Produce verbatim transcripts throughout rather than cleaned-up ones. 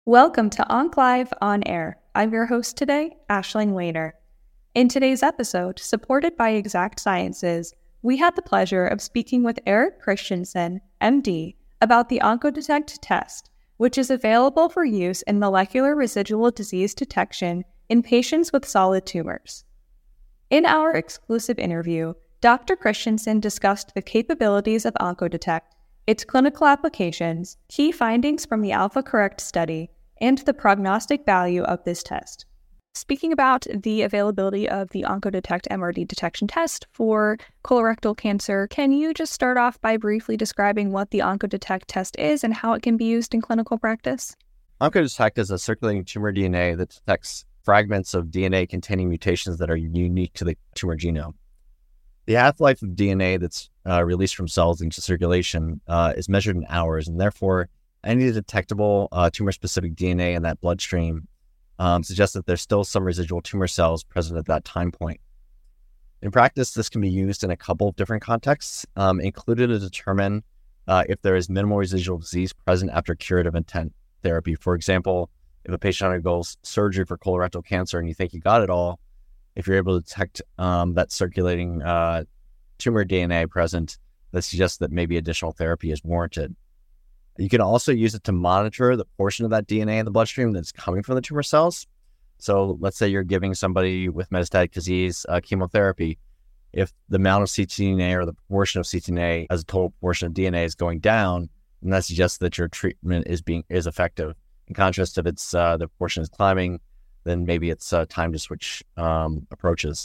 Welcome to OncLive On Air. I'm your host today, Aisling Wainer. In today's episode, supported by Exact Sciences, we had the pleasure of speaking with Erik Christiansen, M D, about the OncoDetect test, which is available for use in molecular residual disease detection in patients with solid tumors. In our exclusive interview, Doctor Christiansen discussed the capabilities of OncoDetect, its clinical applications, key findings from the AlphaCorrect study, and the prognostic value of this test. Speaking about the availability of the OncoDetect M R D detection test for colorectal cancer, can you just start off by briefly describing what the OncoDetect test is and how it can be used in clinical practice? OncoDetect is a circulating tumor D N A that detects fragments of D N A containing mutations that are unique to the tumor genome. The half-life of D N A that's uh, released from cells into circulation uh, is measured in hours, and therefore any detectable uh, tumor-specific D N A in that bloodstream um, suggests that there's still some residual tumor cells present at that time point. In practice, this can be used in a couple of different contexts, um, included to determine uh, if there is minimal residual disease present after curative intent therapy. For example, if a patient undergoes surgery for colorectal cancer and you think you got it all, if you're able to detect um, that circulating uh, tumor D N A present, that suggests that maybe additional therapy is warranted. You can also use it to monitor the portion of that D N A in the bloodstream that's coming from the tumor cells. So let's say you're giving somebody with metastatic disease uh, chemotherapy. If the amount of ctDNA or the proportion of ctDNA as a total portion of D N A is going down, then that suggests that your treatment is being is effective. In contrast, if it's uh, the portion is climbing, then maybe it's uh, time to switch um, approaches.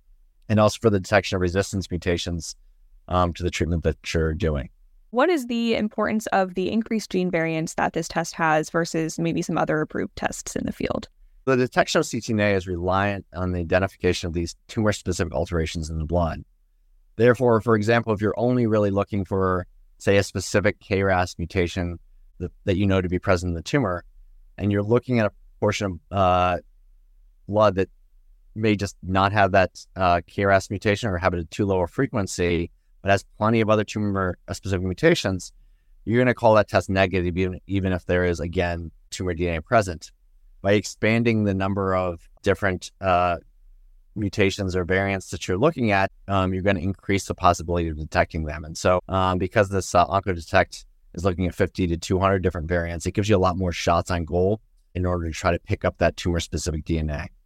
And also for the detection of resistance mutations um, to the treatment that you're doing. What is the importance of the increased gene variants that this test has versus maybe some other approved tests in the field? The detection of ctDNA is reliant on the identification of these tumor-specific alterations in the blood. Therefore, for example, if you're only really looking for, say, a specific K R A S mutation that, that you know to be present in the tumor, and you're looking at a portion of uh, blood that may just not have that uh, K R A S mutation or have it at too low a frequency, but has plenty of other tumor-specific mutations, you're going to call that test negative, even, even if there is, again, tumor D N A present. By expanding the number of different uh, mutations or variants that you're looking at, um, you're going to increase the possibility of detecting them. And so um, because this uh, OncoDetect is looking at fifty to two hundred different variants, it gives you a lot more shots on goal in order to try to pick up that tumor-specific D N A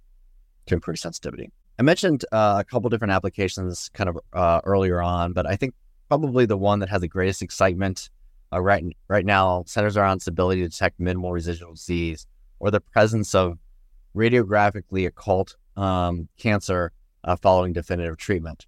to improve sensitivity. I mentioned uh, a couple different applications kind of uh, earlier on, but I think probably the one that has the greatest excitement uh, right, right now centers around its ability to detect minimal residual disease or the presence of radiographically occult um, cancer uh, following definitive treatment.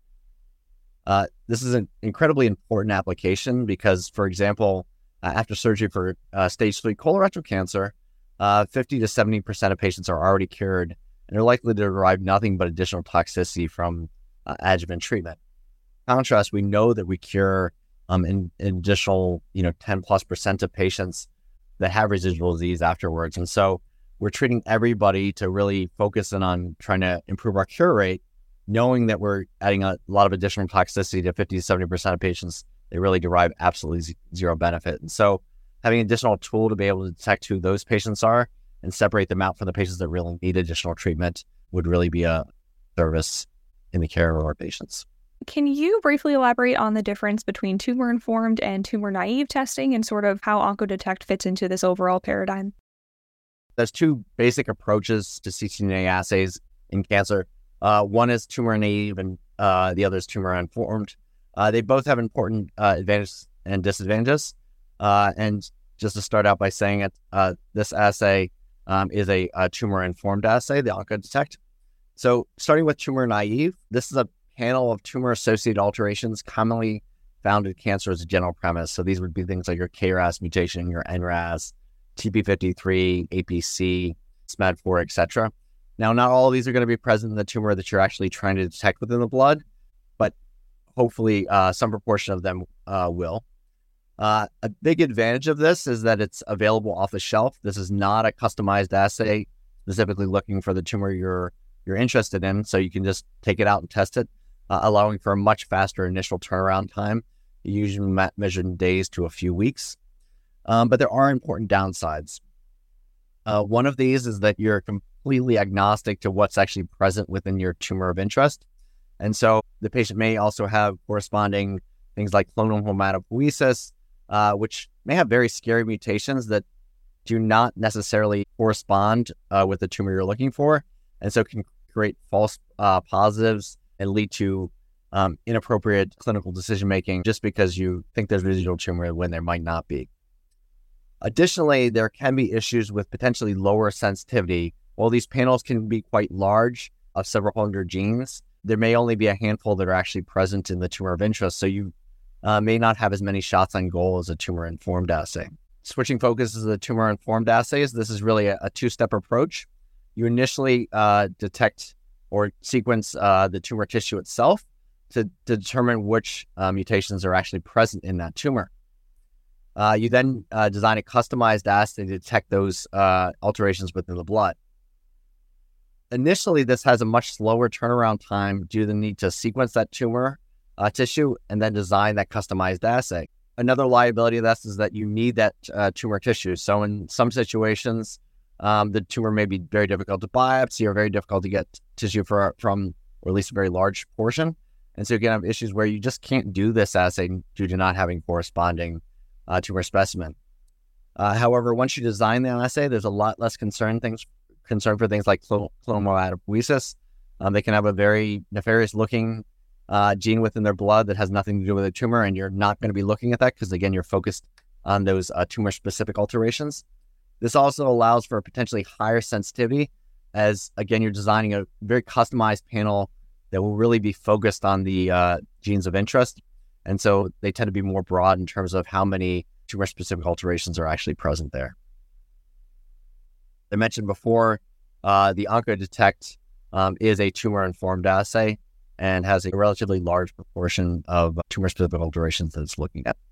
Uh, this is an incredibly important application because, for example, uh, after surgery for uh, stage three colorectal cancer, uh, fifty to seventy percent of patients are already cured and are likely to derive nothing but additional toxicity from uh, adjuvant treatment. In contrast, we know that we cure um, an additional, you know, ten plus percent of patients that have residual disease afterwards. And so we're treating everybody to really focus in on trying to improve our cure rate, knowing that we're adding a lot of additional toxicity to fifty to seventy percent of patients. They really derive absolutely z- zero benefit. And so having an additional tool to be able to detect who those patients are and separate them out from the patients that really need additional treatment would really be a service in the care of our patients. Can you briefly elaborate on the difference between tumor-informed and tumor-naive testing and sort of how OncoDetect fits into this overall paradigm? There's two basic approaches to ctDNA assays in cancer. Uh, one is tumor-naive and uh, the other is tumor-informed. Uh, they both have important uh, advantages and disadvantages. Uh, and just to start out by saying it, uh, this assay um, is a, a tumor-informed assay, the OncoDetect. So starting with tumor-naive, this is a panel of tumor-associated alterations commonly found in cancer as a general premise. So these would be things like your K R A S mutation, your N R A S, T P fifty-three, A P C, S M A D four, et cetera. Now, not all of these are going to be present in the tumor that you're actually trying to detect within the blood, but hopefully uh, some proportion of them uh, will. Uh, a big advantage of this is that it's available off the shelf. This is not a customized assay specifically looking for the tumor you're you're interested in, so you can just take it out and test it, uh, allowing for a much faster initial turnaround time, usually ma- measured in days to a few weeks. Um, but there are important downsides. Uh, one of these is that you're completely agnostic to what's actually present within your tumor of interest. And so the patient may also have corresponding things like clonal hematopoiesis, uh, which may have very scary mutations that do not necessarily correspond uh, with the tumor you're looking for. And so can create false uh, positives and lead to um, inappropriate clinical decision-making just because you think there's residual tumor when there might not be. Additionally, there can be issues with potentially lower sensitivity. While these panels can be quite large of several hundred genes, there may only be a handful that are actually present in the tumor of interest. So you uh, may not have as many shots on goal as a tumor-informed assay. Switching focuses to the tumor-informed assays, this is really a, a two-step approach. You initially uh, detect or sequence uh, the tumor tissue itself to, to determine which uh, mutations are actually present in that tumor. Uh, you then uh, design a customized assay to detect those uh, alterations within the blood. Initially, this has a much slower turnaround time due to the need to sequence that tumor uh, tissue and then design that customized assay. Another liability of this is that you need that uh, tumor tissue. So in some situations, um, the tumor may be very difficult to biopsy or very difficult to get tissue for, from, or at least a very large portion. And so you can have issues where you just can't do this assay due to not having corresponding Uh, tumor specimen. Uh, however, once you design the assay, there's a lot less concern things concern for things like clonal hematopoiesis. Um, they can have a very nefarious looking uh, gene within their blood that has nothing to do with a tumor, and you're not going to be looking at that because, again, you're focused on those uh, tumor-specific alterations. This also allows for a potentially higher sensitivity as, again, you're designing a very customized panel that will really be focused on the uh, genes of interest. And so they tend to be more broad in terms of how many tumor-specific alterations are actually present there. I mentioned before, uh, the OncoDetect um, is a tumor-informed assay and has a relatively large proportion of tumor-specific alterations that it's looking at.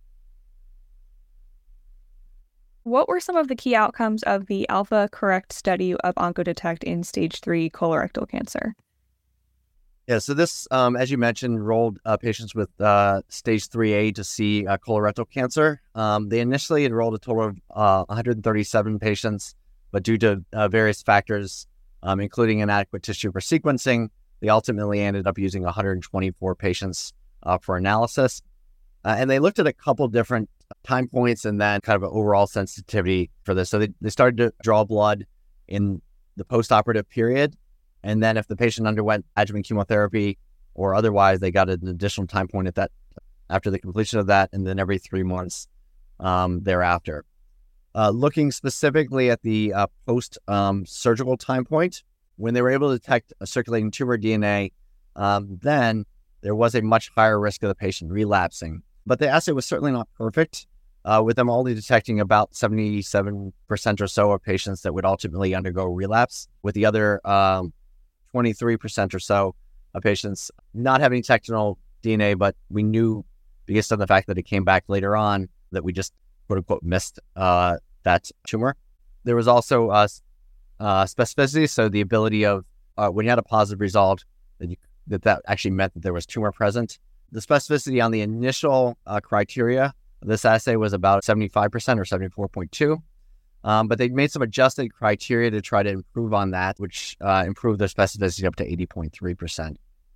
What were some of the key outcomes of the AlphaCorrect study of OncoDetect in stage three colorectal cancer? Yeah, so this, um, as you mentioned, enrolled uh, patients with uh, stage three A to C uh, colorectal cancer. Um, they initially enrolled a total of uh, one hundred thirty-seven patients, but due to uh, various factors, um, including inadequate tissue for sequencing, they ultimately ended up using one hundred twenty-four patients uh, for analysis. Uh, and they looked at a couple different time points and then kind of an overall sensitivity for this. So they, they started to draw blood in the postoperative period. And then if the patient underwent adjuvant chemotherapy or otherwise, they got an additional time point at that after the completion of that, and then every three months um, thereafter. Uh, looking specifically at the uh, post-surgical um, time point, when they were able to detect a circulating tumor D N A, um, then there was a much higher risk of the patient relapsing. But the assay was certainly not perfect, uh, with them only detecting about seventy-seven percent or so of patients that would ultimately undergo relapse, with the other um, twenty-three percent or so of patients not having detectable D N A, but we knew based on the fact that it came back later on that we just quote unquote missed uh, that tumor. There was also uh, uh, specificity, so the ability of uh, when you had a positive result that, you, that that actually meant that there was tumor present. The specificity on the initial uh, criteria of this assay was about seventy-five percent or seventy-four point two. Um, but they made some adjusted criteria to try to improve on that, which uh, improved their specificity up to eighty point three percent.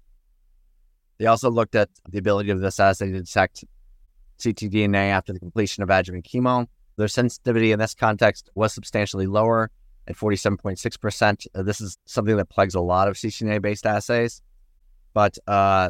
They also looked at the ability of this assay to detect ctDNA after the completion of adjuvant chemo. Their sensitivity in this context was substantially lower at forty-seven point six percent. Uh, this is something that plagues a lot of ctDNA-based assays, but uh,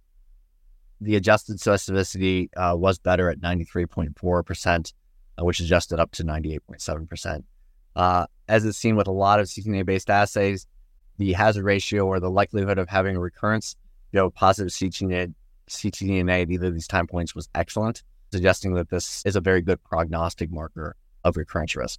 the adjusted specificity uh, was better at ninety-three point four percent. Uh, which adjusted up to ninety-eight point seven percent. Uh, as is seen with a lot of ctDNA-based assays, the hazard ratio or the likelihood of having a recurrence, you know, positive ctDNA, ctDNA at either of these time points was excellent, suggesting that this is a very good prognostic marker of recurrence risk.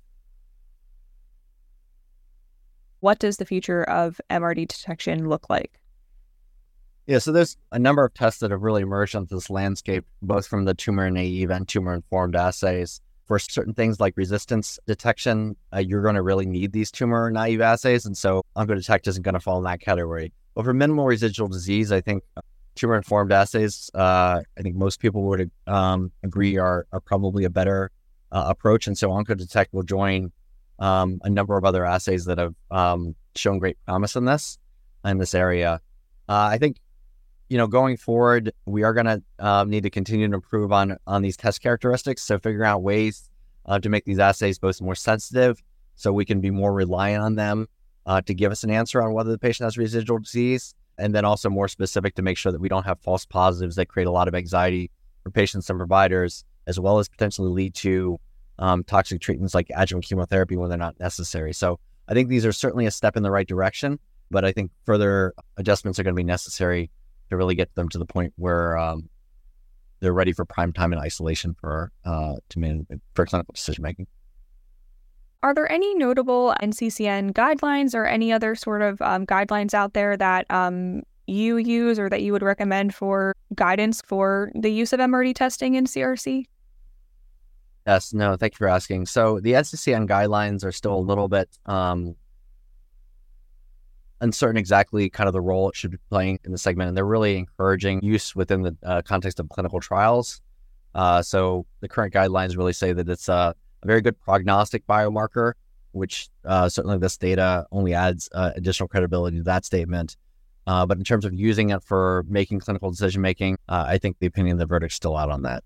What does the future of M R D detection look like? Yeah, so there's a number of tests that have really emerged onto this landscape, both from the tumor-naive and tumor-informed assays. For certain things like resistance detection, uh, you're going to really need these tumor-naive assays, and so OncoDetect isn't going to fall in that category. But for minimal residual disease, I think tumor-informed assays, uh, I think most people would um, agree are, are probably a better uh, approach, and so OncoDetect will join um, a number of other assays that have um, shown great promise in this in this area. Uh, I think, you know, going forward, we are going to um, need to continue to improve on on these test characteristics. So figuring out ways uh, to make these assays both more sensitive, so we can be more reliant on them uh, to give us an answer on whether the patient has residual disease, and then also more specific to make sure that we don't have false positives that create a lot of anxiety for patients and providers, as well as potentially lead to um, toxic treatments like adjuvant chemotherapy when they're not necessary. So I think these are certainly a step in the right direction, but I think further adjustments are going to be necessary to really get them to the point where um, they're ready for prime time and isolation for uh, to man- for clinical decision making. Are there any notable N C C N guidelines or any other sort of um, guidelines out there that um, you use or that you would recommend for guidance for the use of M R D testing in C R C? Yes, no, thank you for asking. So the N C C N guidelines are still a little bit um, uncertain exactly kind of the role it should be playing in the segment, and they're really encouraging use within the uh, context of clinical trials. Uh, so the current guidelines really say that it's a, a very good prognostic biomarker, which uh, certainly this data only adds uh, additional credibility to that statement. Uh, but in terms of using it for making clinical decision-making, uh, I think the opinion of the verdict's still out on that.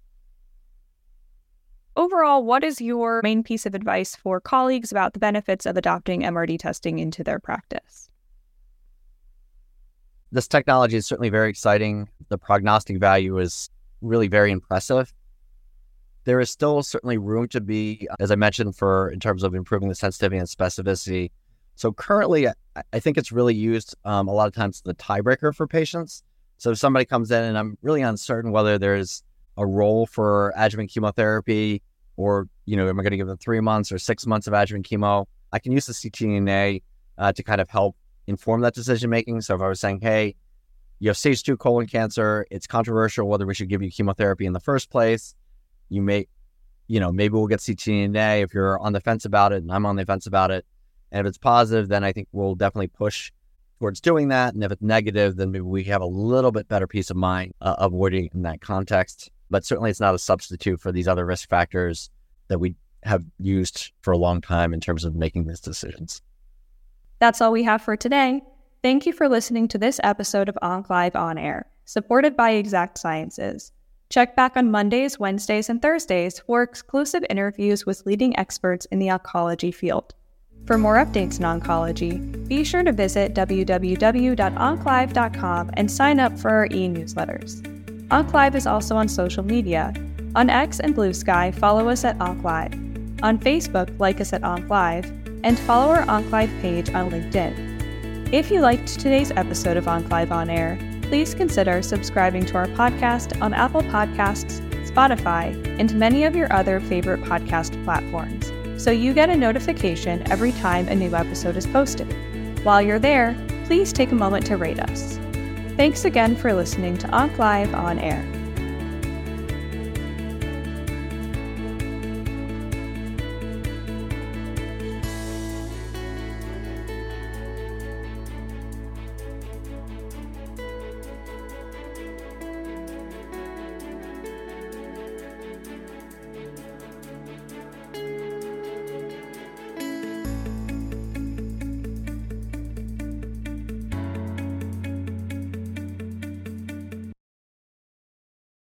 Overall, what is your main piece of advice for colleagues about the benefits of adopting M R D testing into their practice? This technology is certainly very exciting. The prognostic value is really very impressive. There is still certainly room to be, as I mentioned, for in terms of improving the sensitivity and specificity. So currently, I think it's really used um, a lot of times as the tiebreaker for patients. So if somebody comes in and I'm really uncertain whether there's a role for adjuvant chemotherapy, or, you know, am I going to give them three months or six months of adjuvant chemo? I can use the C T N A uh, to kind of help inform that decision-making. So if I was saying, hey, you have stage two colon cancer, it's controversial whether we should give you chemotherapy in the first place. You may, you know, maybe we'll get C T N A if you're on the fence about it and I'm on the fence about it. And if it's positive, then I think we'll definitely push towards doing that. And if it's negative, then maybe we have a little bit better peace of mind uh, avoiding in that context. But certainly it's not a substitute for these other risk factors that we have used for a long time in terms of making these decisions. That's all we have for today. Thank you for listening to this episode of OncLive On Air, supported by Exact Sciences. Check back on Mondays, Wednesdays, and Thursdays for exclusive interviews with leading experts in the oncology field. For more updates in oncology, be sure to visit w w w dot onclive dot com and sign up for our e-newsletters. OncLive is also on social media. On X and Blue Sky, follow us at OncLive. On Facebook, like us at OncLive, and follow our OncLive page on LinkedIn. If you liked today's episode of OncLive On Air, please consider subscribing to our podcast on Apple Podcasts, Spotify, and many of your other favorite podcast platforms, so you get a notification every time a new episode is posted. While you're there, please take a moment to rate us. Thanks again for listening to OncLive On Air.